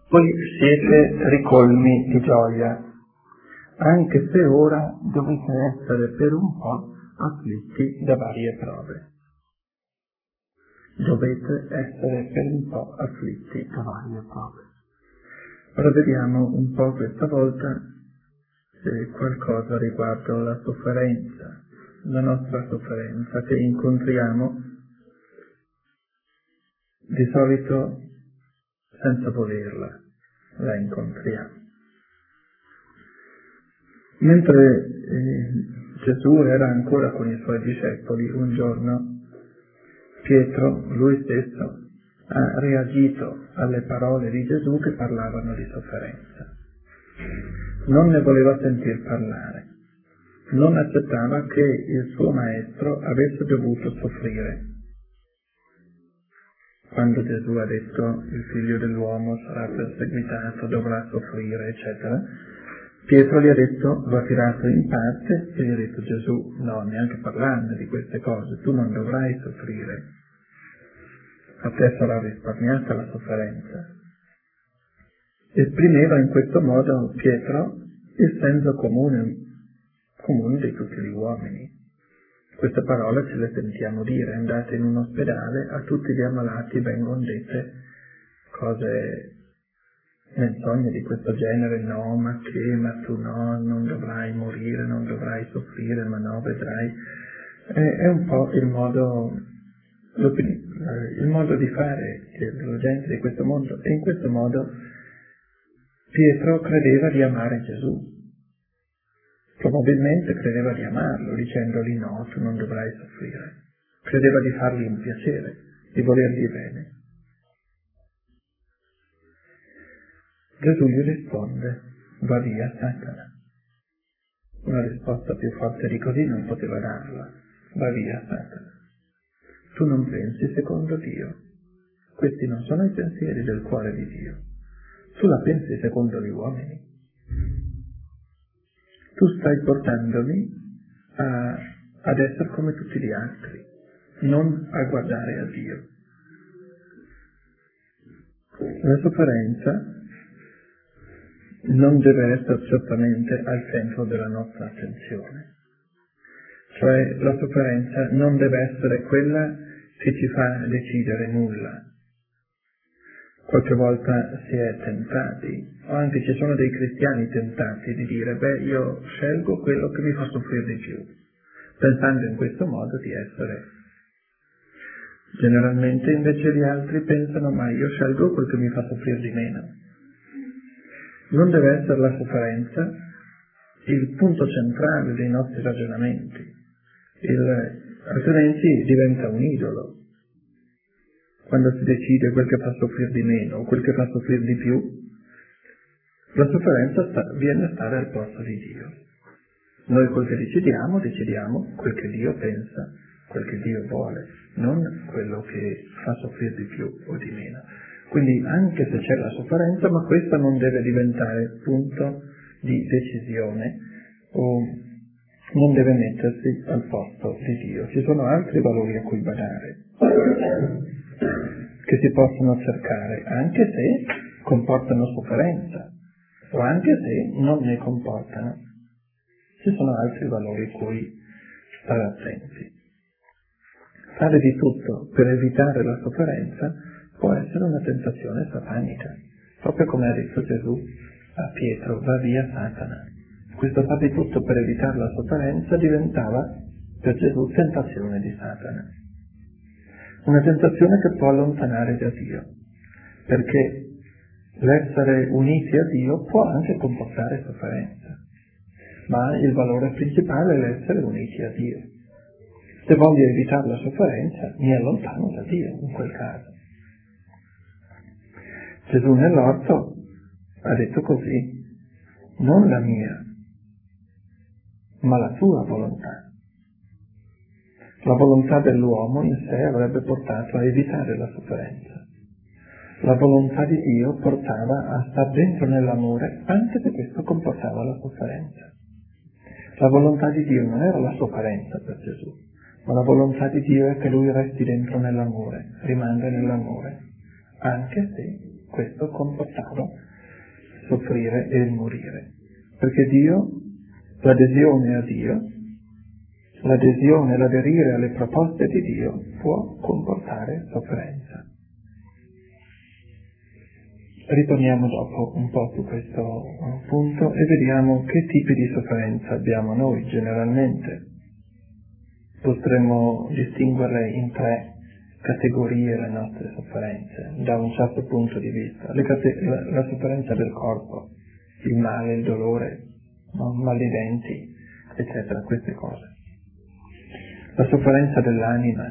Voi siete ricolmi di gioia, anche se ora dovete essere per un po' afflitti da varie prove. Dovete essere per un po' afflitti da varie prove. Ora vediamo un po' questa volta se qualcosa riguardo la sofferenza, la nostra sofferenza che incontriamo di solito senza volerla, la incontriamo. Mentre Gesù era ancora con i suoi discepoli, un giorno Pietro, lui stesso, ha reagito alle parole di Gesù che parlavano di sofferenza. Non ne voleva sentir parlare. Non accettava che il suo maestro avesse dovuto soffrire. Quando Gesù ha detto il figlio dell'uomo sarà perseguitato, dovrà soffrire, eccetera, Pietro gli ha detto, lo ha tirato in parte e gli ha detto: Gesù, no, neanche parlarne di queste cose, tu non dovrai soffrire, a te sarà risparmiata la sofferenza. Esprimeva in questo modo Pietro il senso comune di tutti gli uomini. Queste parole ce le sentiamo dire: andate in un ospedale, a tutti gli ammalati vengono dette cose, menzogne di questo genere: no, ma tu no, non dovrai morire, non dovrai soffrire, ma no, vedrai. È un po' il modo di fare della gente di questo mondo, e in questo modo Pietro credeva di amare Gesù. Probabilmente credeva di amarlo, dicendogli: no, tu non dovrai soffrire. Credeva di fargli un piacere, di volergli bene. Gesù gli risponde: va via, Satana. Una risposta più forte di così non poteva darla. Va via, Satana. Tu non pensi secondo Dio. Questi non sono i pensieri del cuore di Dio. Tu la pensi secondo gli uomini. Tu stai portandomi ad essere come tutti gli altri, non a guardare a Dio. La sofferenza non deve essere certamente al centro della nostra attenzione. Cioè la sofferenza non deve essere quella che ci fa decidere nulla. Qualche volta si è tentati, o anche ci sono dei cristiani tentati di dire: io scelgo quello che mi fa soffrire di più, pensando in questo modo di essere. Generalmente invece gli altri pensano: ma io scelgo quel che mi fa soffrire di meno. Non deve essere la sofferenza il punto centrale dei nostri ragionamenti, altrimenti diventa un idolo. Quando si decide quel che fa soffrire di meno o quel che fa soffrire di più, la sofferenza viene a stare al posto di Dio. Noi quel che decidiamo quel che Dio pensa, quel che Dio vuole, non quello che fa soffrire di più o di meno. Quindi anche se c'è la sofferenza, ma questa non deve diventare punto di decisione o non deve mettersi al posto di Dio. Ci sono altri valori a cui badare, che si possono cercare, anche se comportano sofferenza, o anche se non ne comportano. Ci sono altri valori a cui stare attenti. Fare di tutto per evitare la sofferenza può essere una tentazione satanica, proprio come ha detto Gesù a Pietro: va via, Satana. Questo fare di tutto per evitare la sofferenza diventava per Gesù tentazione di Satana. Una tentazione che può allontanare da Dio, perché l'essere uniti a Dio può anche comportare sofferenza, ma il valore principale è l'essere uniti a Dio. Se voglio evitare la sofferenza, mi allontano da Dio in quel caso. Gesù nell'orto ha detto così: non la mia, ma la tua volontà. La volontà dell'uomo in sé avrebbe portato a evitare la sofferenza. La volontà di Dio portava a star dentro nell'amore, anche se questo comportava la sofferenza. La volontà di Dio non era la sofferenza per Gesù, ma la volontà di Dio è che lui resti dentro nell'amore, rimanga nell'amore, anche se questo comportava soffrire e il morire. Perché Dio, l'adesione a Dio, l'aderire alle proposte di Dio può comportare sofferenza. Ritorniamo dopo un po' su questo punto e vediamo che tipi di sofferenza abbiamo noi generalmente. Potremmo distinguerle in 3 categorie le nostre sofferenze, da un certo punto di vista. La sofferenza del corpo, il male, il dolore, mal di denti, eccetera, queste cose. La sofferenza dell'anima,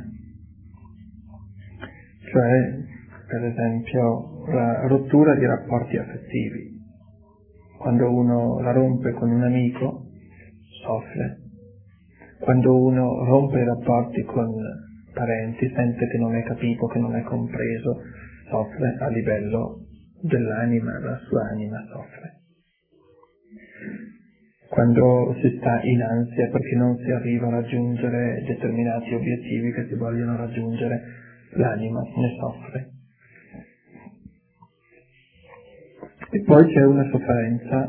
cioè, per esempio, la rottura di rapporti affettivi. Quando uno la rompe con un amico, soffre. Quando uno rompe i rapporti con parenti, sente che non è capito, che non è compreso, soffre a livello dell'anima, la sua anima soffre. Quando si sta in ansia perché non si arriva a raggiungere determinati obiettivi che si vogliono raggiungere, l'anima ne soffre. E poi c'è una sofferenza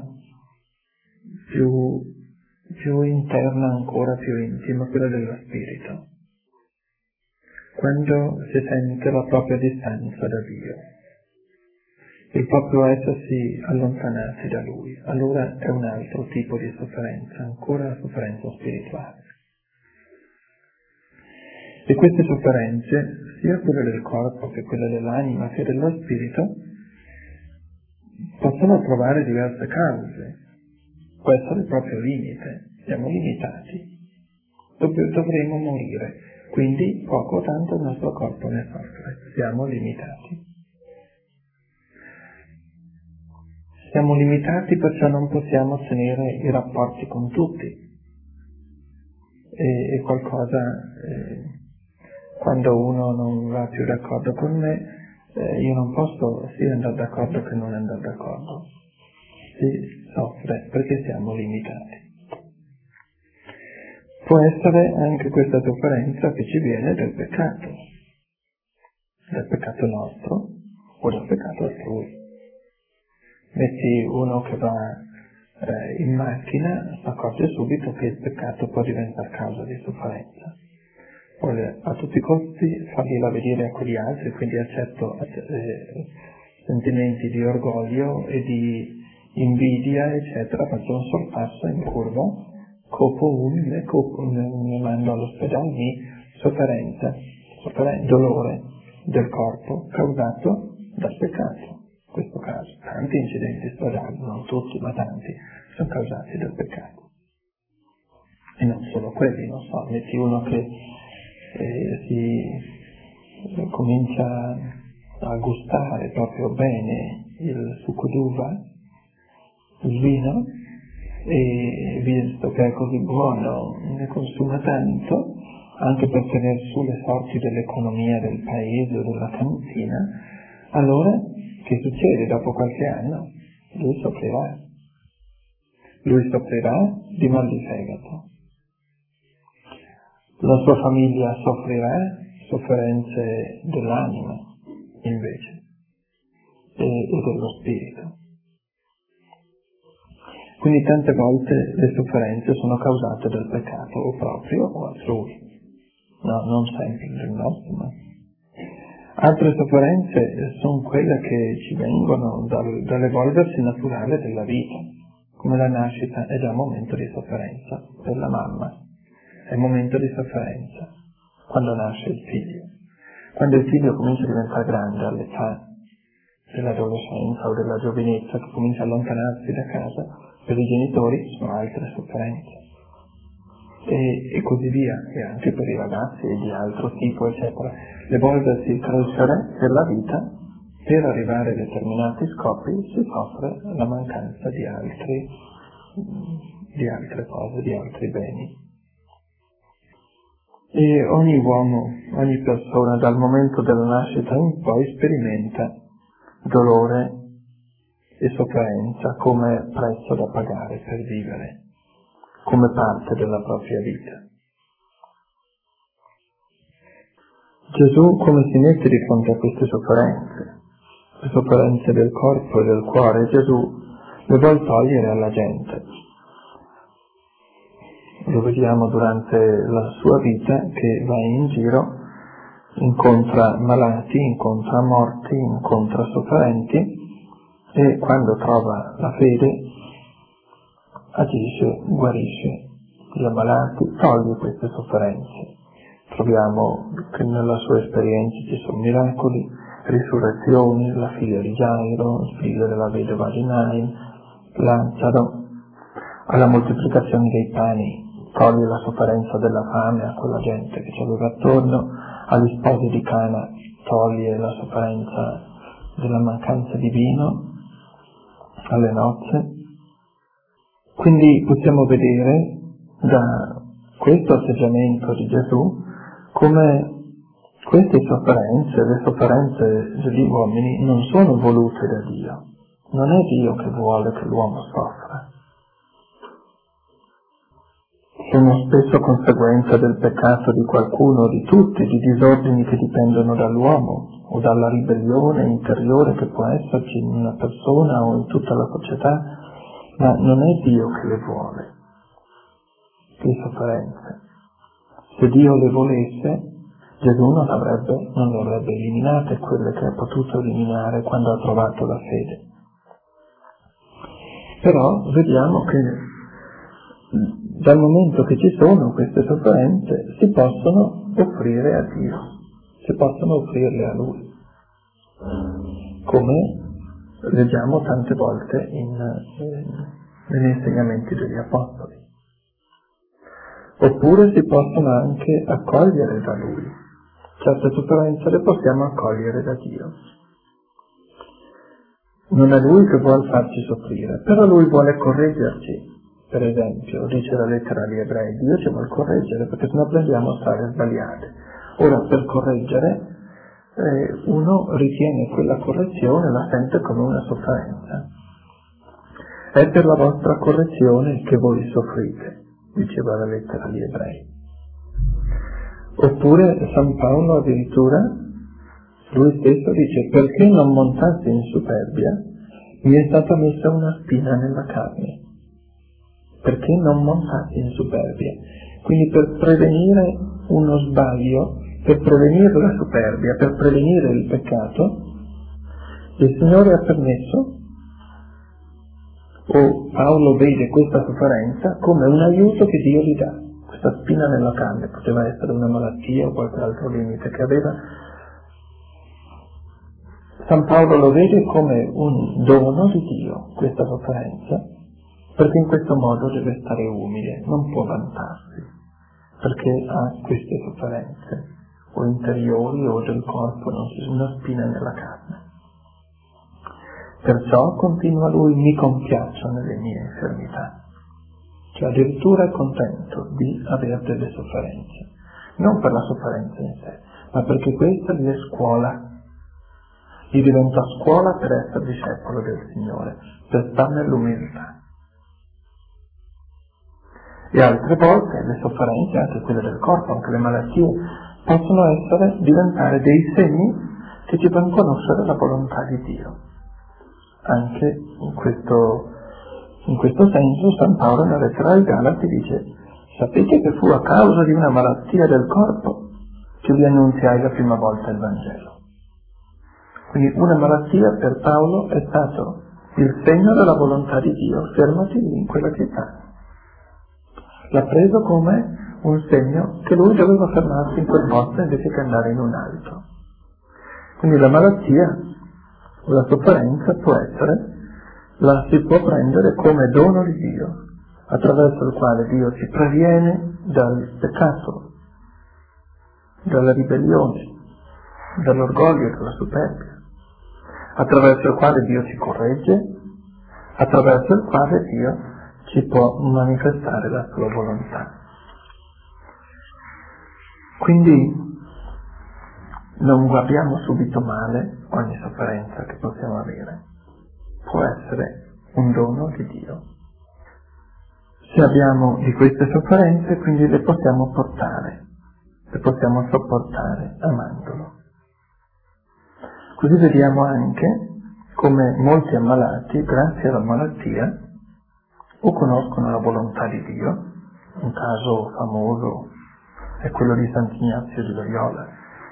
più interna, ancora più intima, quella dello spirito. Quando si sente la propria distanza da Dio, il proprio essersi allontanati da Lui, allora è un altro tipo di sofferenza, ancora la sofferenza spirituale. E queste sofferenze, sia quelle del corpo che quelle dell'anima che dello spirito, possono trovare diverse cause. Può essere il proprio limite, siamo limitati, dovremo morire, quindi poco o tanto il nostro corpo ne soffre, siamo limitati. Siamo limitati perciò non possiamo tenere i rapporti con tutti. E qualcosa, quando uno non va più d'accordo con me, io non posso sia andare d'accordo che non andare d'accordo. Si soffre perché siamo limitati. Può essere anche questa sofferenza che ci viene dal peccato nostro o dal peccato altrui. Metti uno che va in macchina, si accorge subito che il peccato può diventare causa di sofferenza. Vuole a tutti i costi fargliela vedere a quegli altri, quindi accetto sentimenti di orgoglio e di invidia, eccetera, faccio un sorpasso in curva, copo mi mando all'ospedale, sofferenza, dolore del corpo causato dal peccato. In questo caso, tanti incidenti stradali, non tutti, ma tanti, sono causati dal peccato. E non solo quelli, non so, metti uno che si comincia a gustare proprio bene il succo d'uva, il vino, e visto che è così buono ne consuma tanto, anche per tenere su le sorti dell'economia del paese o della cantina, allora che succede? Dopo qualche anno lui soffrirà di mal di fegato, la sua famiglia soffrirà sofferenze dell'anima invece e dello spirito. Quindi tante volte le sofferenze sono causate dal peccato o proprio o altrui, no, non sempre del nostro, ma altre sofferenze sono quelle che ci vengono dall'evolversi naturale della vita, come la nascita è già un momento di sofferenza per la mamma, è un momento di sofferenza quando nasce il figlio. Quando il figlio comincia a diventare grande all'età dell'adolescenza o della giovinezza, che comincia a allontanarsi da casa, per i genitori sono altre sofferenze. E così via, e anche per i ragazzi di altro tipo, eccetera. L'evolversi, il crescere della vita, per arrivare a determinati scopi si soffre la mancanza di altre cose, di altri beni. E ogni uomo, ogni persona dal momento della nascita in poi sperimenta dolore e sofferenza come prezzo da pagare per vivere, come parte della propria vita. Gesù come si mette di fronte a queste sofferenze? le sofferenze del corpo e del cuore, Gesù le vuol togliere alla gente. Lo vediamo durante la sua vita che va in giro, incontra malati, incontra morti, incontra sofferenti e quando trova la fede agisce, guarisce gli ammalati, toglie queste sofferenze. Troviamo che nella sua esperienza ci sono miracoli, risurrezioni, la figlia di Gairo, il figlio della vedova di Nain, Lazzaro, alla moltiplicazione dei pani, toglie la sofferenza della fame a quella gente che ci aveva attorno, agli sposi di Cana toglie la sofferenza della mancanza di vino, alle nozze. Quindi possiamo vedere da questo atteggiamento di Gesù come queste sofferenze, le sofferenze degli uomini, non sono volute da Dio. Non è Dio che vuole che l'uomo soffra. Sono spesso conseguenza del peccato di qualcuno o di tutti, di disordini che dipendono dall'uomo o dalla ribellione interiore che può esserci in una persona o in tutta la società, ma non è Dio che le vuole, le sofferenze. Se Dio le volesse, Gesù non le avrebbe eliminate quelle che ha potuto eliminare quando ha trovato la fede. Però vediamo che dal momento che ci sono queste sofferenze si possono offrire a Dio, si possono offrirle a Lui, come leggiamo tante volte negli insegnamenti degli Apostoli. Oppure si possono anche accogliere da Lui. Certe sofferenze le possiamo accogliere da Dio. Non è Lui che vuole farci soffrire, però Lui vuole correggerci. Per esempio, dice la lettera agli Ebrei, Dio ci vuole correggere perché sennò prendiamo strade sbagliate. Ora, per correggere, uno ritiene quella correzione, la sente come una sofferenza. È per la vostra correzione che voi soffrite, diceva la lettera agli Ebrei. Oppure San Paolo addirittura, lui stesso dice, perché non montassi in superbia, mi è stata messa una spina nella carne. Perché non montassi in superbia? Quindi per prevenire uno sbaglio, per prevenire la superbia, per prevenire il peccato, il Signore ha permesso, o Paolo vede questa sofferenza come un aiuto che Dio gli dà. Questa spina nella carne poteva essere una malattia o qualche altro limite che aveva. San Paolo lo vede come un dono di Dio, questa sofferenza, perché in questo modo deve stare umile, non può vantarsi, perché ha queste sofferenze, o interiori o del corpo, una spina nella carne. Perciò, continua lui, mi compiaccio nelle mie infermità. Cioè addirittura è contento di avere delle sofferenze, non per la sofferenza in sé, ma perché questa gli è scuola, gli diventa scuola per essere discepolo del Signore, per stare nell'umiltà. E altre volte le sofferenze, anche quelle del corpo, anche le malattie, possono diventare dei segni che ci fanno conoscere la volontà di Dio. Anche in questo senso San Paolo nella lettera ai Galati dice: sapete che fu a causa di una malattia del corpo che vi annunziai la prima volta il Vangelo. Quindi una malattia per Paolo è stato il segno della volontà di Dio, fermati lì in quella città. L'ha preso come un segno che lui doveva fermarsi in quel posto invece che andare in un altro. Quindi la malattia, la sofferenza la si può prendere come dono di Dio, attraverso il quale Dio ci previene dal peccato, dalla ribellione, dall'orgoglio, dalla superbia, attraverso il quale Dio ci corregge, attraverso il quale Dio ci può manifestare la sua volontà. Quindi non guardiamo subito male ogni sofferenza che possiamo avere. Può essere un dono di Dio. Se abbiamo di queste sofferenze, quindi le possiamo portare, le possiamo sopportare amandolo. Così vediamo anche come molti ammalati, grazie alla malattia, o conoscono la volontà di Dio. Un caso famoso è quello di Sant'Ignazio di Loyola,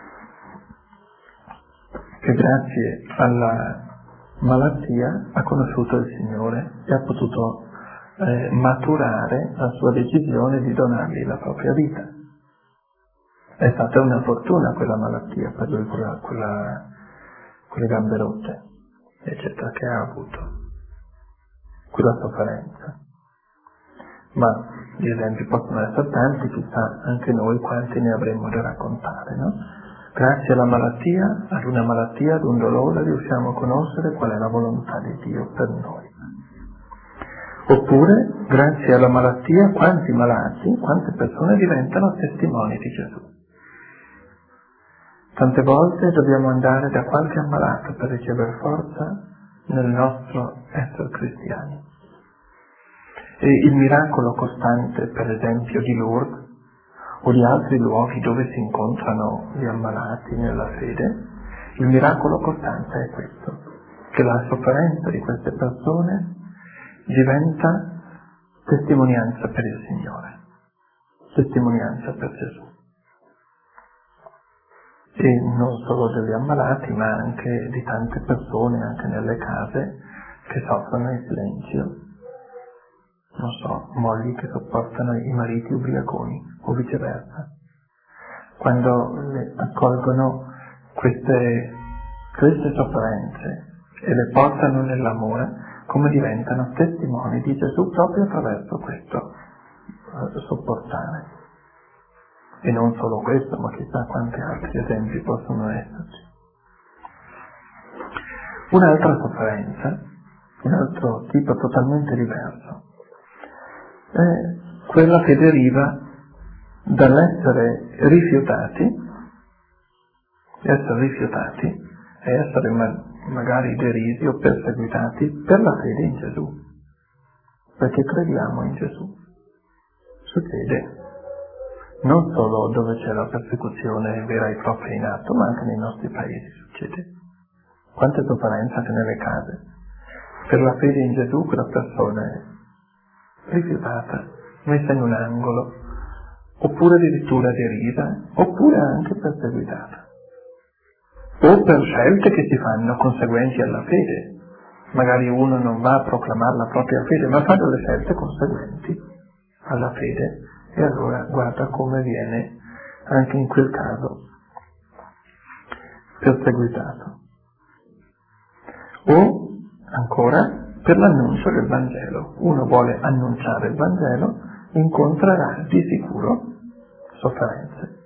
che grazie alla malattia ha conosciuto il Signore e ha potuto maturare la sua decisione di donargli la propria vita. È stata una fortuna quella malattia per lui, quelle gambe rotte, eccetera, che ha avuto, quella sofferenza. Ma gli esempi possono essere tanti, chissà anche noi quanti ne avremmo da raccontare, no? Grazie alla malattia, ad una malattia, ad un dolore, riusciamo a conoscere qual è la volontà di Dio per noi. Oppure, grazie alla malattia, quanti malati, quante persone diventano testimoni di Gesù. Tante volte dobbiamo andare da qualche ammalato per ricevere forza nel nostro essere cristiani. E il miracolo costante, per esempio, di Lourdes o di altri luoghi dove si incontrano gli ammalati nella fede, il miracolo costante è questo, che la sofferenza di queste persone diventa testimonianza per il Signore, testimonianza per Gesù. E non solo degli ammalati, ma anche di tante persone, anche nelle case, che soffrono in silenzio. Non so, mogli che sopportano i mariti ubriaconi, o viceversa. Quando le accolgono queste sofferenze e le portano nell'amore, come diventano testimoni di Gesù proprio attraverso questo sopportare. E non solo questo, ma chissà quanti altri esempi possono esserci. Un'altra sofferenza, un altro tipo totalmente diverso, è quella che deriva dall'essere rifiutati, e essere magari derisi o perseguitati per la fede in Gesù, perché crediamo in Gesù. Succede non solo dove c'è la persecuzione vera e propria in atto, ma anche nei nostri paesi succede. Quante sofferenze anche nelle case. Per la fede in Gesù quella persona è rifiutata, messa in un angolo, oppure addirittura derisa, oppure anche perseguitata. O per scelte che si fanno conseguenti alla fede. Magari uno non va a proclamare la propria fede, ma fa delle scelte conseguenti alla fede, e allora guarda come viene anche in quel caso perseguitato. O ancora per l'annuncio del Vangelo. Uno vuole annunciare il Vangelo, incontrerà di sicuro sofferenze.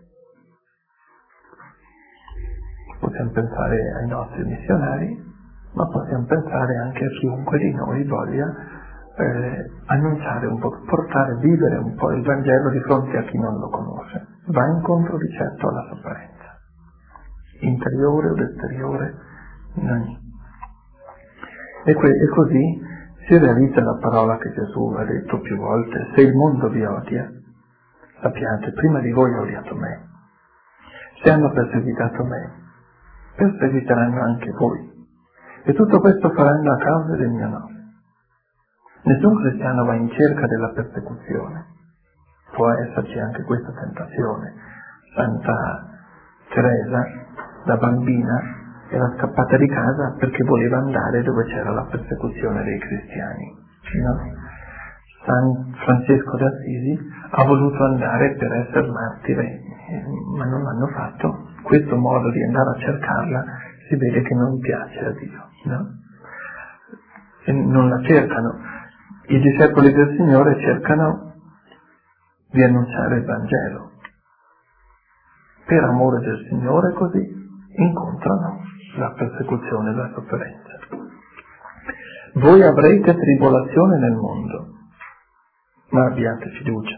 Possiamo pensare ai nostri missionari, ma possiamo pensare anche a chiunque di noi voglia annunciare un po', vivere un po' il Vangelo di fronte a chi non lo conosce. Va incontro di certo alla sofferenza, interiore o esteriore, in ogni. E così si realizza la parola che Gesù ha detto più volte: se il mondo vi odia, sappiate, prima di voi ha odiato me. Se hanno perseguitato me, perseguiteranno anche voi. E tutto questo faranno a causa del mio nome. Nessun cristiano va in cerca della persecuzione. Può esserci anche questa tentazione. Santa Teresa, da bambina, era scappata di casa perché voleva andare dove c'era la persecuzione dei cristiani. No? San Francesco d'Assisi ha voluto andare per essere martire, ma non l'hanno fatto. Questo modo di andare a cercarla si vede che non piace a Dio, no? E non la cercano. I discepoli del Signore cercano di annunciare il Vangelo. Per amore del Signore così incontrano la persecuzione e la sofferenza. Voi avrete tribolazione nel mondo, ma abbiate fiducia.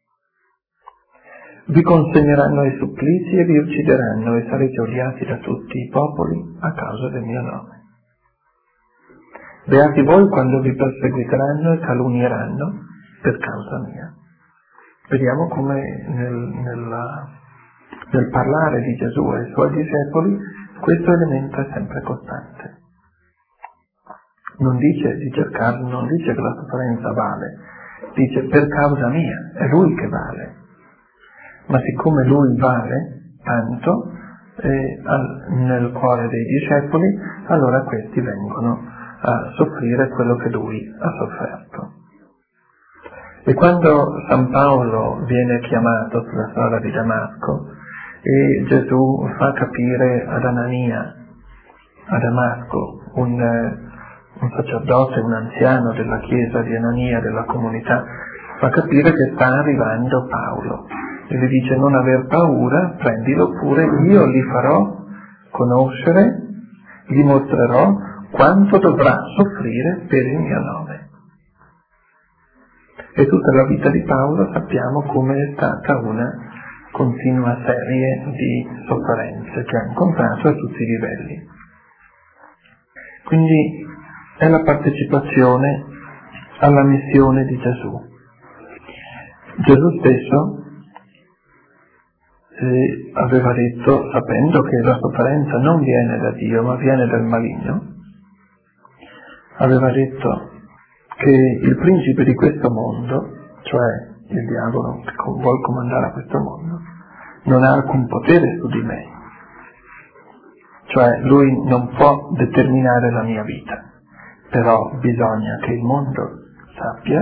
Vi consegneranno ai supplizi e vi uccideranno e sarete odiati da tutti i popoli a causa del mio nome. Beati voi quando vi perseguiteranno e calunnieranno per causa mia. Vediamo come nel parlare di Gesù ai suoi discepoli questo elemento è sempre costante. Non dice di cercarlo, non dice che la sofferenza vale, dice per causa mia, è lui che vale. Ma siccome lui vale tanto nel cuore dei discepoli, allora questi vengono a soffrire quello che lui ha sofferto. E quando San Paolo viene chiamato sulla strada di Damasco e Gesù fa capire ad Anania, a Damasco, un sacerdote, un anziano della chiesa di Anania, della comunità, fa capire che sta arrivando Paolo e gli dice: non aver paura, prendilo pure, io li farò conoscere, gli mostrerò quanto dovrà soffrire per il mio nome. E tutta la vita di Paolo sappiamo come è stata una continua serie di sofferenze che ha incontrato a tutti i livelli. Quindi è la partecipazione alla missione di Gesù. Gesù stesso aveva detto, sapendo che la sofferenza non viene da Dio ma viene dal maligno, aveva detto che il principe di questo mondo, cioè il diavolo che vuol comandare a questo mondo, non ha alcun potere su di me, cioè lui non può determinare la mia vita, però bisogna che il mondo sappia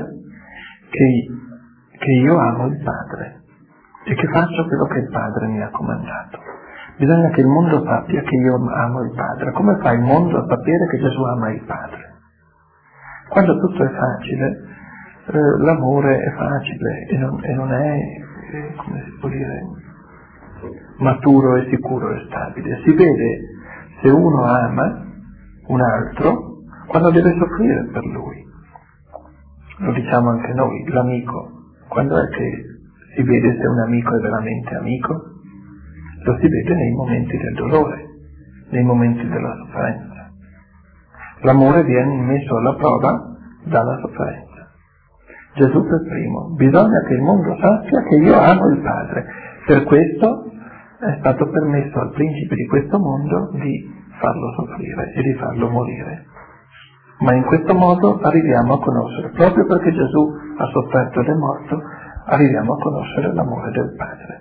che io amo il Padre e che faccio quello che il Padre mi ha comandato. Bisogna che il mondo sappia che io amo il Padre. Come fa il mondo a sapere che Gesù ama il Padre? Quando tutto è facile, l'amore è facile e non è, come si può dire, maturo e sicuro e stabile. Si vede se uno ama un altro quando deve soffrire per lui. Lo diciamo anche noi, l'amico. Quando è che si vede se un amico è veramente amico? Lo si vede nei momenti del dolore, nei momenti della sofferenza. L'amore viene messo alla prova dalla sofferenza. Gesù per primo: bisogna che il mondo sappia che io amo il Padre. Per questo è stato permesso al principe di questo mondo di farlo soffrire e di farlo morire. Ma in questo modo arriviamo a conoscere, proprio perché Gesù ha sofferto ed è morto, arriviamo a conoscere l'amore del Padre.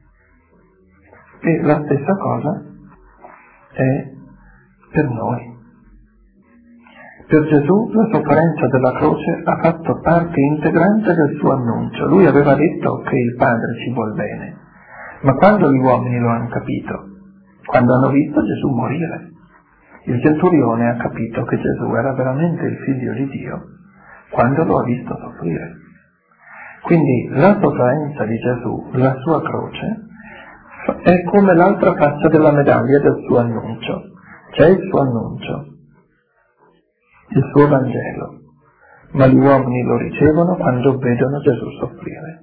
E la stessa cosa è per noi. Per Gesù la sofferenza della croce ha fatto parte integrante del suo annuncio. Lui aveva detto che il Padre ci vuol bene, ma quando gli uomini lo hanno capito, quando hanno visto Gesù morire, il centurione ha capito che Gesù era veramente il figlio di Dio quando lo ha visto soffrire. Quindi la sofferenza di Gesù, la sua croce, è come l'altra faccia della medaglia del suo annuncio. C'è il suo annuncio, il suo Vangelo, ma gli uomini lo ricevono quando vedono Gesù soffrire.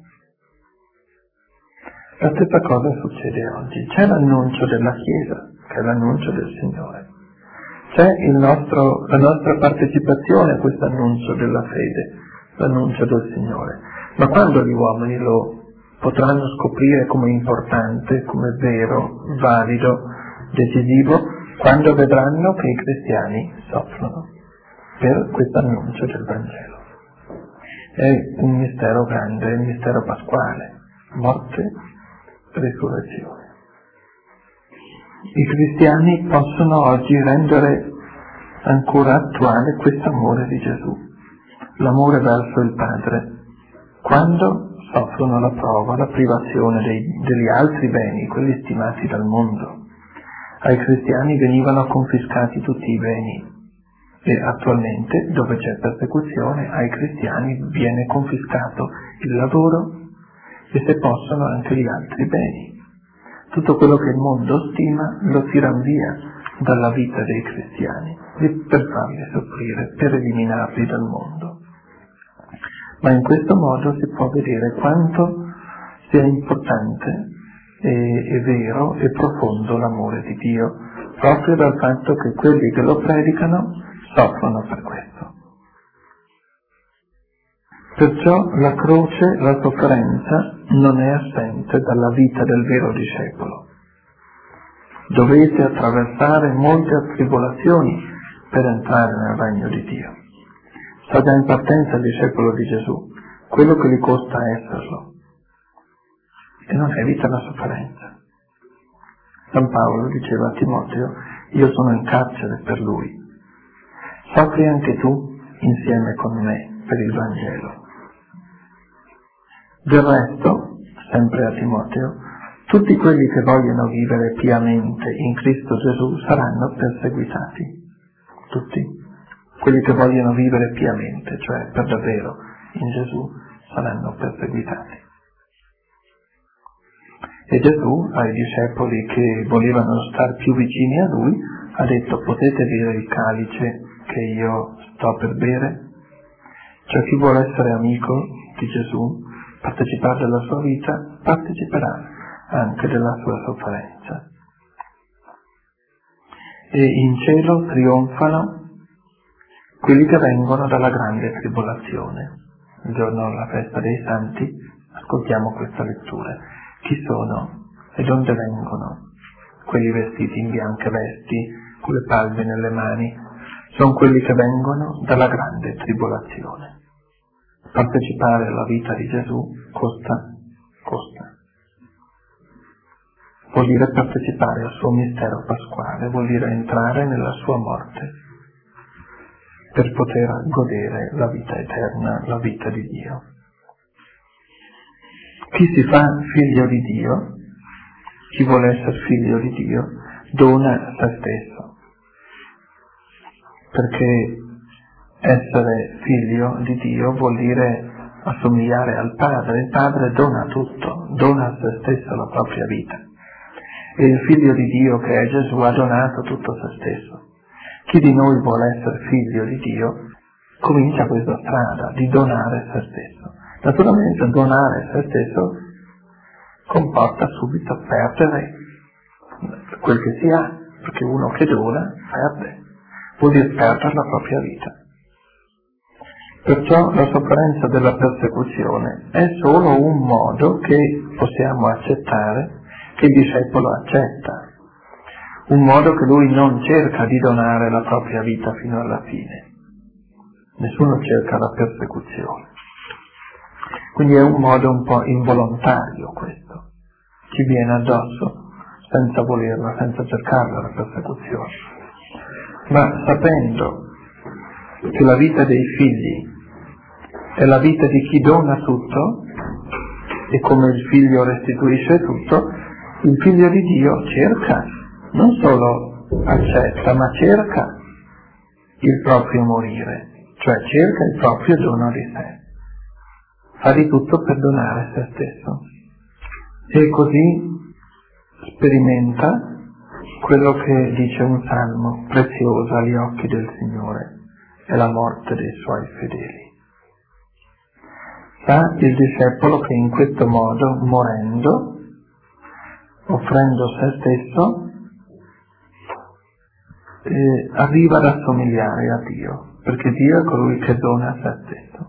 La stessa cosa succede oggi. C'è l'annuncio della Chiesa, che è l'annuncio del Signore. C'è la nostra partecipazione a questo annuncio della fede, l'annuncio del Signore. Ma quando gli uomini lo potranno scoprire come importante, come vero, valido, decisivo, quando vedranno che i cristiani soffrono per questo annuncio del Vangelo. È un mistero grande, è il mistero pasquale, morte, risurrezione. I cristiani possono oggi rendere ancora attuale questo amore di Gesù, l'amore verso il Padre, quando soffrono la prova, la privazione degli altri beni, quelli stimati dal mondo. Ai cristiani venivano confiscati tutti i beni e attualmente, dove c'è persecuzione, ai cristiani viene confiscato il lavoro e, se possono, anche gli altri beni. Tutto quello che il mondo stima lo tiran via dalla vita dei cristiani per farli soffrire, per eliminarli dal mondo. Ma in questo modo si può vedere quanto sia importante e vero e profondo l'amore di Dio, proprio dal fatto che quelli che lo predicano soffrono per questo. Perciò la croce, la sofferenza, non è assente dalla vita del vero discepolo. Dovete attraversare molte tribolazioni per entrare nel regno di Dio. Sa già in partenza il discepolo di Gesù quello che gli costa esserlo, e non evita la sofferenza. San Paolo diceva a Timoteo: io sono in carcere per lui, soffri anche tu insieme con me per il Vangelo. Del resto, sempre a Timoteo, tutti quelli che vogliono vivere piamente in Cristo Gesù saranno perseguitati. Tutti quelli che vogliono vivere piamente, cioè per davvero in Gesù, saranno perseguitati. E Gesù ai discepoli che volevano stare più vicini a lui ha detto: potete bere il calice che io sto per bere? Cioè chi vuole essere amico di Gesù, partecipare della sua vita, parteciperà anche della sua sofferenza. E in cielo trionfano quelli che vengono dalla grande tribolazione. Il giorno della festa dei santi ascoltiamo questa lettura. Chi sono e donde vengono quelli vestiti in bianche vesti, con le palme nelle mani? Sono quelli che vengono dalla grande tribolazione. Partecipare alla vita di Gesù costa. Vuol dire partecipare al suo mistero pasquale, vuol dire entrare nella sua morte per poter godere la vita eterna, la vita di Dio. Chi si fa figlio di Dio, chi vuole essere figlio di Dio, dona se stesso, perché essere figlio di Dio vuol dire assomigliare al Padre. Il Padre dona tutto, dona a se stesso la propria vita. E il figlio di Dio, che è Gesù, ha donato tutto se stesso. Chi di noi vuole essere figlio di Dio comincia questa strada di donare se stesso. Naturalmente donare se stesso comporta subito perdere quel che si ha, perché uno che dona perde, vuol dire perdere la propria vita. Perciò la sofferenza della persecuzione è solo un modo che possiamo accettare, che il discepolo accetta, un modo che lui non cerca di donare la propria vita fino alla fine. Nessuno cerca la persecuzione. Quindi è un modo un po' involontario questo. Ci viene addosso senza volerla, senza cercarla la persecuzione. Ma sapendo che la vita dei figli è la vita di chi dona tutto, e come il figlio restituisce tutto, il figlio di Dio cerca, non solo accetta, ma cerca il proprio morire, cioè cerca il proprio dono di sé. Fa di tutto per donare se stesso. E così sperimenta quello che dice un salmo prezioso agli occhi del Signore, è la morte dei suoi fedeli. Sa il discepolo che in questo modo, morendo, offrendo se stesso, arriva ad assomigliare a Dio, perché Dio è colui che dona se stesso.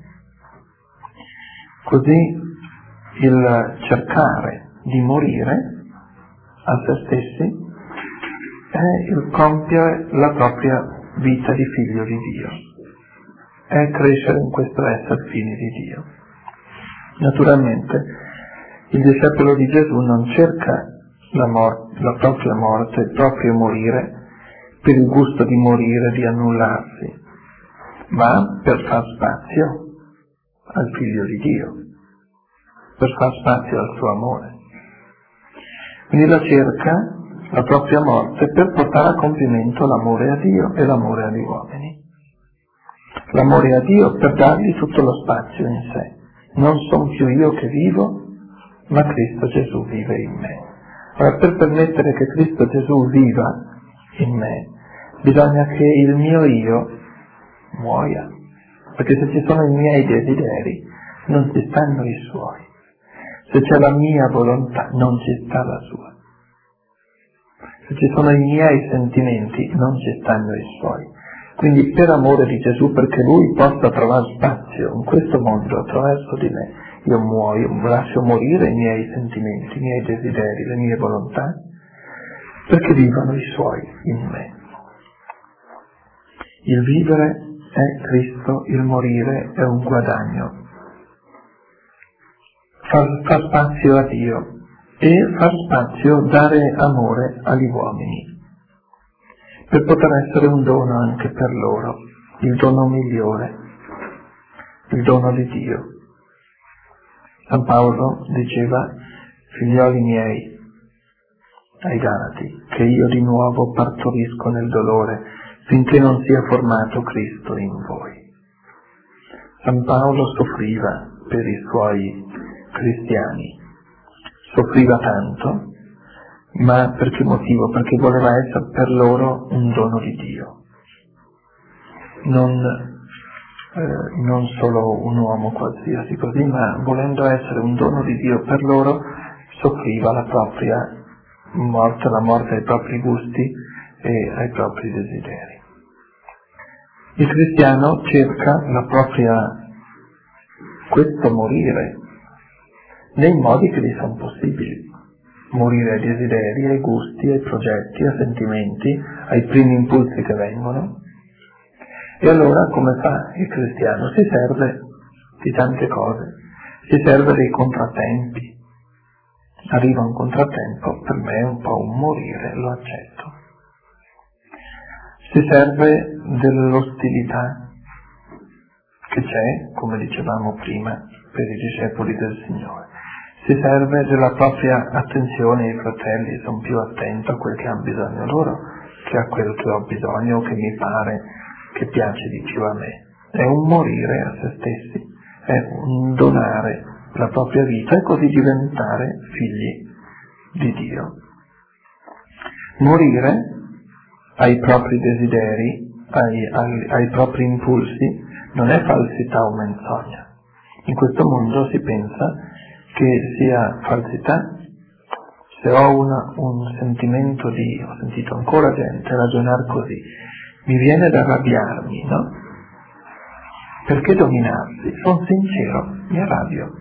Così il cercare di morire a se stessi è il compiere la propria vita di figlio di Dio, è crescere in questo essere figli di Dio. Naturalmente il discepolo di Gesù non cerca la propria morte, il proprio morire per il gusto di morire, di annullarsi, ma per far spazio al figlio di Dio, per far spazio al suo amore. Quindi la cerca, la propria morte, per portare a compimento l'amore a Dio e l'amore agli uomini. L'amore a Dio per dargli tutto lo spazio in sé. Non sono più io che vivo, ma Cristo Gesù vive in me. Ora, per permettere che Cristo Gesù viva in me, bisogna che il mio io muoia, perché se ci sono i miei desideri, non ci stanno i suoi. Se c'è la mia volontà, non ci sta la sua. Se ci sono i miei sentimenti, non ci stanno i suoi. Quindi per amore di Gesù, perché Lui possa trovare spazio in questo mondo attraverso di me, io muoio, lascio morire i miei sentimenti, i miei desideri, le mie volontà, perché vivano i suoi in me. Il vivere è Cristo, il morire è un guadagno. Far spazio a Dio e far spazio, dare amore agli uomini, per poter essere un dono anche per loro, il dono migliore, il dono di Dio. San Paolo diceva: figlioli miei, ai Galati, che io di nuovo partorisco nel dolore, finché non sia formato Cristo in voi. San Paolo soffriva per i suoi cristiani, soffriva tanto, ma per che motivo? Perché voleva essere per loro un dono di Dio. Non solo un uomo qualsiasi così, ma volendo essere un dono di Dio per loro, soffriva la propria morte, la morte ai propri gusti e ai propri desideri. Il cristiano cerca questo morire nei modi che gli sono possibili. Morire ai desideri, ai gusti, ai progetti, ai sentimenti, ai primi impulsi che vengono. E allora come fa il cristiano? Si serve di tante cose, si serve dei contrattempi. Arriva un contrattempo, per me è un po' un morire, lo accetto. Si serve dell'ostilità che c'è, come dicevamo prima, per i discepoli del Signore. Si serve della propria attenzione, i fratelli sono più attento a quel che hanno bisogno loro che a quel che ho bisogno o che mi pare che piace di più a me. È un morire a se stessi, è un donare la propria vita e così diventare figli di Dio. Morire ai propri desideri, ai propri impulsi, non è falsità o menzogna. In questo mondo si pensa che sia falsità se ho un sentimento ho sentito ancora gente ragionare così, mi viene da arrabbiarmi, no? Perché dominarsi? Sono sincero, mi arrabbio.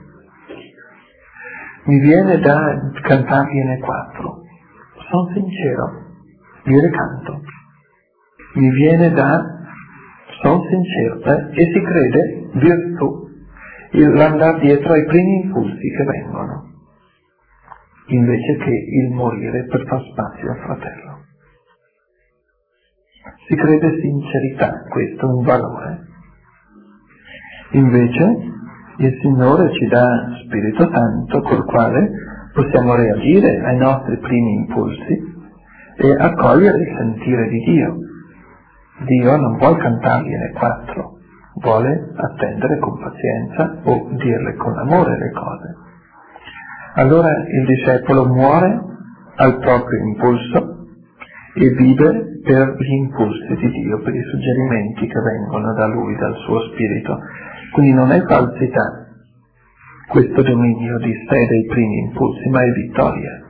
Mi viene da cantargliene 4, sono sincero, gliele canto. Mi viene sono sincero, e si crede virtù l'andare dietro ai primi impulsi che vengono, invece che il morire per far spazio al fratello. Si crede sincerità, questo è un valore. Invece il Signore ci dà Spirito Santo col quale possiamo reagire ai nostri primi impulsi e accogliere il sentire di Dio. Dio non vuole cantargliene 4, vuole attendere con pazienza o dirle con amore le cose. Allora il discepolo muore al proprio impulso e vive per gli impulsi di Dio, per i suggerimenti che vengono da Lui, dal suo Spirito. Quindi non è falsità questo dominio di sé dei primi impulsi, ma è vittoria.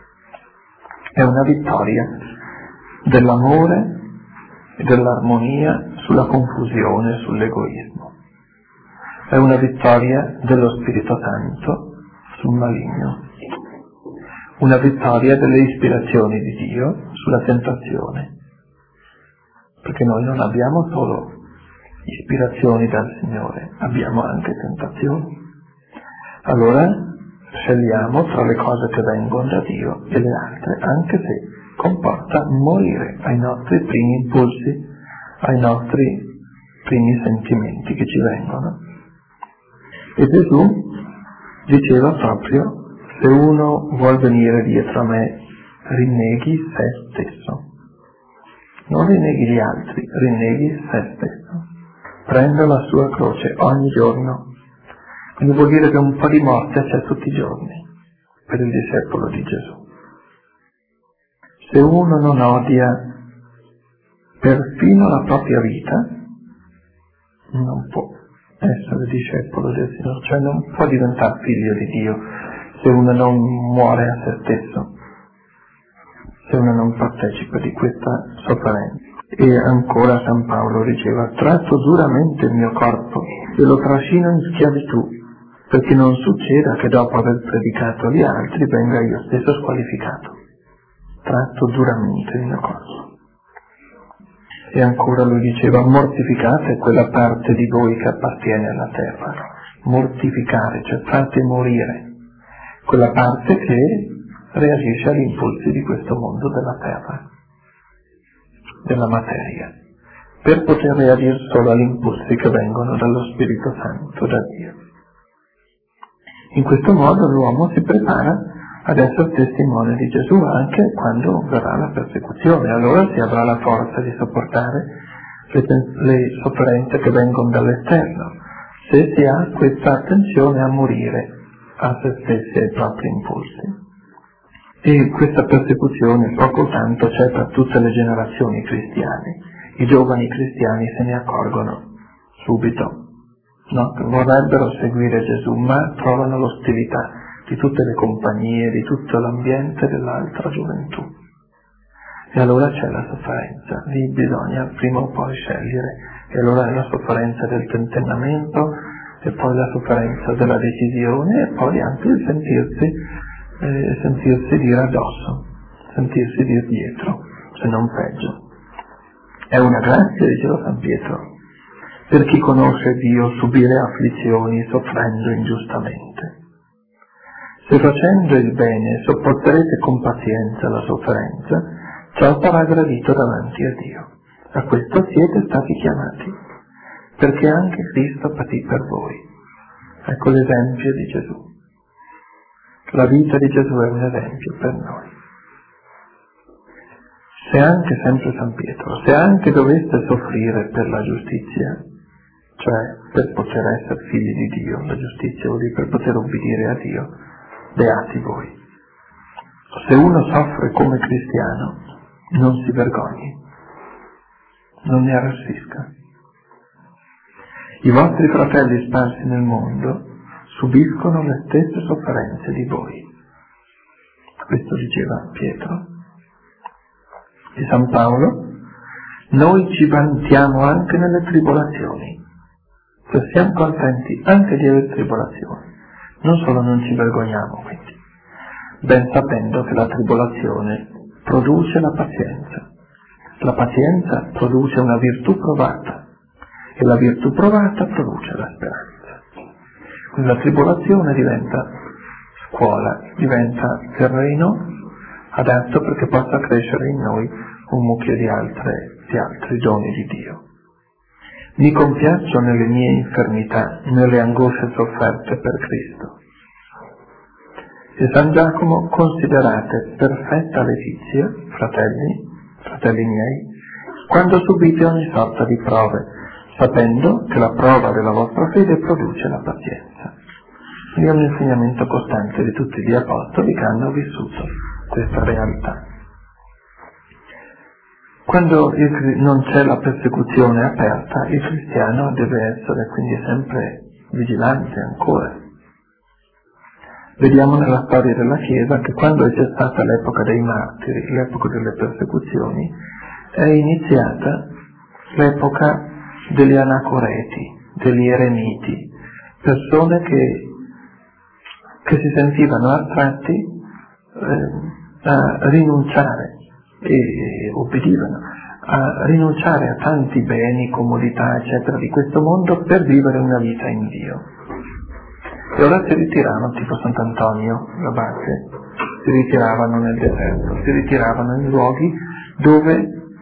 È una vittoria dell'amore e dell'armonia sulla confusione, sull'egoismo. È una vittoria dello Spirito Santo sul maligno. Una vittoria delle ispirazioni di Dio sulla tentazione. Perché noi non abbiamo solo ispirazioni dal Signore, abbiamo anche tentazioni. Allora scegliamo tra le cose che vengono da Dio e le altre, anche se comporta morire ai nostri primi impulsi, ai nostri primi sentimenti che ci vengono. E Gesù diceva proprio: se uno vuol venire dietro a me, rinneghi se stesso. Non rinneghi gli altri, rinneghi se stesso. Prenda la sua croce ogni giorno. Quindi vuol dire che un po' di morte c'è tutti i giorni per il discepolo di Gesù. Se uno non odia perfino la propria vita, non può essere discepolo del Signore, cioè non può diventare figlio di Dio se uno non muore a se stesso, se uno non partecipa di questa sofferenza. E ancora San Paolo diceva: tratto duramente il mio corpo e lo trascino in schiavitù, perché non succeda che dopo aver predicato agli altri venga io stesso squalificato. tratto duramente il mio corpo. E ancora lui diceva: mortificate quella parte di voi che appartiene alla terra. Mortificare, cioè fate morire quella parte che reagisce agli impulsi di questo mondo della terra, della materia, per poter reagire solo agli impulsi che vengono dallo Spirito Santo, da Dio. In questo modo l'uomo si prepara ad essere testimone di Gesù anche quando verrà la persecuzione. Allora si avrà la forza di sopportare le sofferenze che vengono dall'esterno, se si ha questa attenzione a morire a se stessi e ai propri impulsi. E questa persecuzione poco tanto c'è per tutte le generazioni cristiane. I giovani cristiani se ne accorgono subito, no? Vorrebbero seguire Gesù, ma trovano l'ostilità di tutte le compagnie, di tutto l'ambiente dell'altra gioventù. E allora c'è la sofferenza, lì bisogna prima o poi scegliere, e allora è la sofferenza del tentennamento, e poi la sofferenza della decisione, e poi anche il sentirsi dire addosso, sentirsi dire dietro, se non peggio. È una grazia, diceva San Pietro, per chi conosce Dio subire afflizioni soffrendo ingiustamente. Se facendo il bene sopporterete con pazienza la sofferenza, ciò sarà gradito davanti a Dio. A questo siete stati chiamati, perché anche Cristo patì per voi. Ecco l'esempio di Gesù. La vita di Gesù è un esempio per noi. Se anche, sempre San Pietro, se anche doveste soffrire per la giustizia, cioè per poter essere figli di Dio, la giustizia vuol dire per poter obbedire a Dio, beati voi. Se uno soffre come cristiano, non si vergogni, non ne arrossisca. I vostri fratelli sparsi nel mondo subiscono le stesse sofferenze di voi. Questo diceva Pietro. E San Paolo: noi ci vantiamo anche nelle tribolazioni, cioè siamo contenti anche di avere tribolazioni, non solo non ci vergogniamo, quindi, ben sapendo che la tribolazione produce la pazienza produce una virtù provata, e la virtù provata produce la speranza. Quindi la tribolazione diventa scuola, diventa terreno adatto perché possa crescere in noi un mucchio di altri doni di Dio. Mi compiaccio nelle mie infermità, nelle angosce sofferte per Cristo. E San Giacomo: considerate perfetta letizia, fratelli miei, quando subite ogni sorta di prove, sapendo che la prova della vostra fede produce la pazienza. È un insegnamento costante di tutti gli apostoli che hanno vissuto questa realtà. Quando non c'è la persecuzione aperta, il cristiano deve essere quindi sempre vigilante ancora. Vediamo nella storia della Chiesa che quando c'è stata l'epoca dei martiri, l'epoca delle persecuzioni, è iniziata l'epoca degli anacoreti, degli eremiti, persone che si sentivano attratti a rinunciare e obbedivano, a rinunciare a tanti beni, comodità, eccetera, di questo mondo per vivere una vita in Dio. E ora si ritiravano, tipo Sant'Antonio l'Abate, si ritiravano nel deserto, si ritiravano in luoghi dove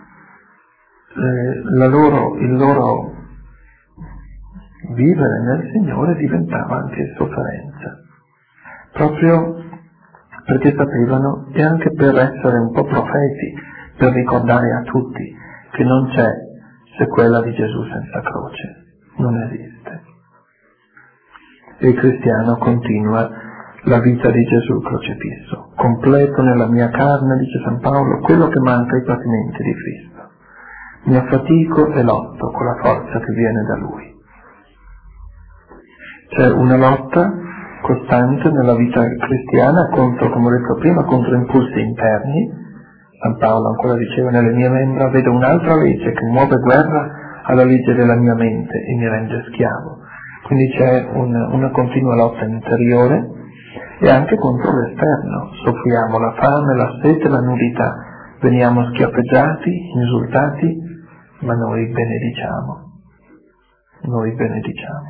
il loro vivere nel Signore diventava anche sofferenza, proprio perché sapevano, e anche per essere un po' profeti, per ricordare a tutti che non c'è sequela di Gesù senza croce, non esiste. E il cristiano continua la vita di Gesù crocifisso. Completo nella mia carne, dice San Paolo, quello che manca ai patimenti di Cristo. Mi affatico e lotto con la forza che viene da Lui. C'è una lotta costante nella vita cristiana contro, come ho detto prima, contro impulsi interni. San Paolo ancora diceva: nelle mie membra vedo un'altra legge che muove guerra alla legge della mia mente e mi rende schiavo. Quindi c'è una continua lotta interiore e anche contro l'esterno. Soffriamo la fame, la sete, la nudità, veniamo schiaffeggiati, insultati, ma noi benediciamo. Noi benediciamo.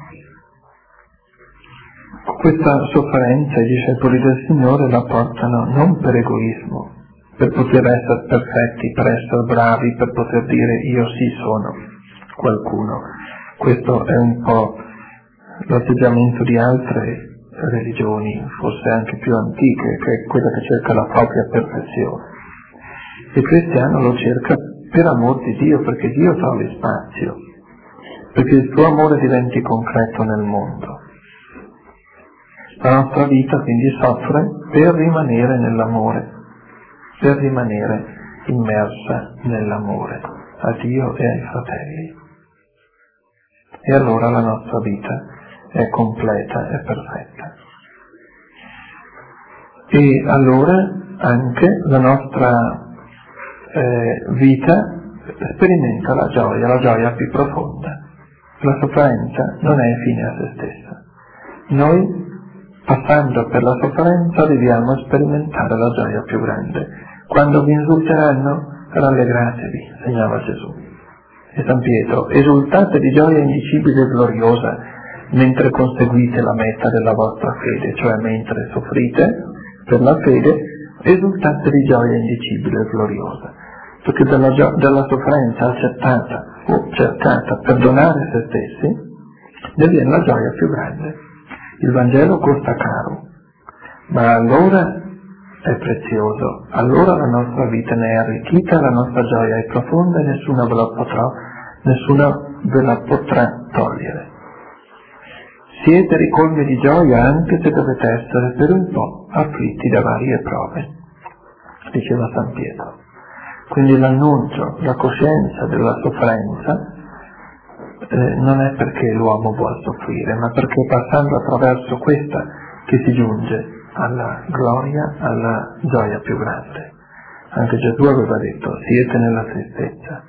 Questa sofferenza i discepoli del Signore la portano non per egoismo, per poter essere perfetti, per essere bravi, per poter dire io sì sono qualcuno. Questo è un po' l'atteggiamento di altre religioni, forse anche più antiche, che è quella che cerca la propria perfezione. Il cristiano lo cerca per amor di Dio, perché Dio trovi spazio, perché il suo amore diventi concreto nel mondo. La nostra vita quindi soffre per rimanere nell'amore, per rimanere immersa nell'amore a Dio e ai fratelli. E allora la nostra vita è completa e perfetta. E allora anche la nostra vita sperimenta la gioia più profonda. La sofferenza non è fine a se stessa. Noi, passando per la sofferenza, arriviamo a sperimentare la gioia più grande. Quando vi insulteranno, rallegratevi, segnava Gesù. E San Pietro, esultate di gioia indicibile e gloriosa, mentre conseguite la meta della vostra fede, cioè mentre soffrite per la fede, esultate di gioia indicibile e gloriosa, perché dalla sofferenza accettata o cercata per donare se stessi, ne viene la gioia più grande. Il Vangelo costa caro, ma allora è prezioso, allora la nostra vita ne è arricchita, la nostra gioia è profonda e nessuno ve la potrà togliere. Siete ricolmi di gioia anche se dovete essere per un po' afflitti da varie prove, diceva San Pietro. Quindi l'annuncio, la coscienza della sofferenza non è perché l'uomo vuole soffrire, ma perché passando attraverso questa che si giunge alla gloria, alla gioia più grande. Anche Gesù aveva detto, siete nella tristezza,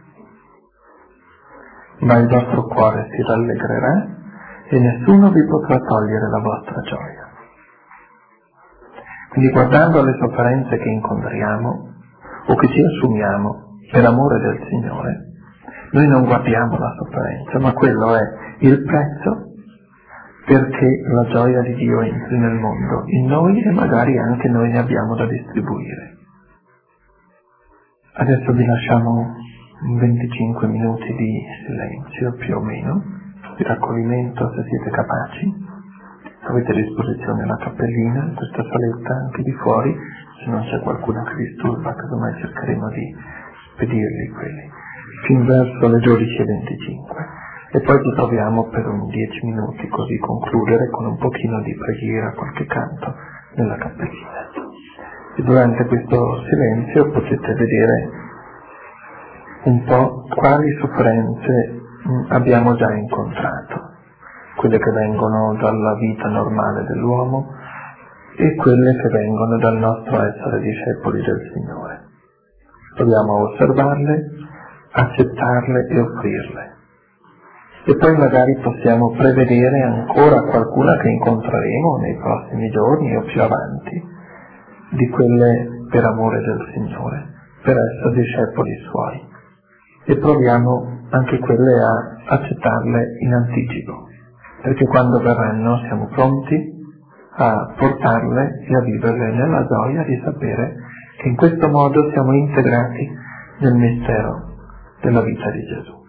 ma il vostro cuore si rallegrerà e nessuno vi potrà togliere la vostra gioia. Quindi guardando alle sofferenze che incontriamo o che ci assumiamo per amore del Signore, noi non guardiamo la sofferenza, ma quello è il prezzo perché la gioia di Dio entri nel mondo, in noi, e magari anche noi ne abbiamo da distribuire. Adesso vi lasciamo 25 minuti di silenzio, più o meno, di raccoglimento se siete capaci. Avete a disposizione la cappellina, questa saletta anche di fuori, se non c'è qualcuno che disturba, casomai cercheremo di spedirli quelli, fin verso le 12:25. E poi ci troviamo per un 10 minuti, così concludere con un pochino di preghiera, qualche canto nella cappellina. E durante questo silenzio potete vedere un po' quali sofferenze abbiamo già incontrato, quelle che vengono dalla vita normale dell'uomo e quelle che vengono dal nostro essere discepoli del Signore. Proviamo a osservarle, accettarle e offrirle. E poi magari possiamo prevedere ancora qualcuna che incontreremo nei prossimi giorni o più avanti, di quelle per amore del Signore, per essere discepoli Suoi. E proviamo anche quelle a accettarle in anticipo, perché quando verranno siamo pronti a portarle e a viverle nella gioia di sapere che in questo modo siamo integrati nel mistero della vita di Gesù.